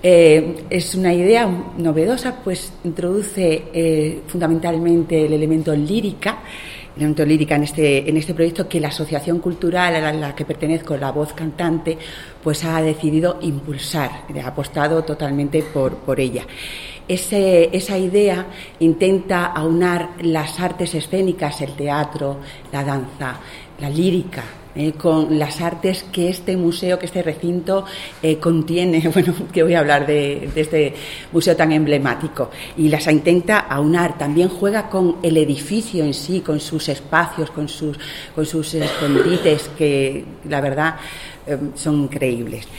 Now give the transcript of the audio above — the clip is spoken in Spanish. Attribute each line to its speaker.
Speaker 1: Es una idea novedosa, pues introduce fundamentalmente el elemento lírica en este proyecto que la asociación cultural a la que pertenezco, La Voz Cantante, pues ha decidido impulsar, ha apostado totalmente por ella. Esa idea intenta aunar las artes escénicas, el teatro, la danza, la lírica, con las artes que este museo, que este recinto contiene. Bueno, que voy a hablar de este museo tan emblemático, y las intenta aunar. También juega con el edificio en sí, con sus espacios, con sus escondites, que la verdad son increíbles.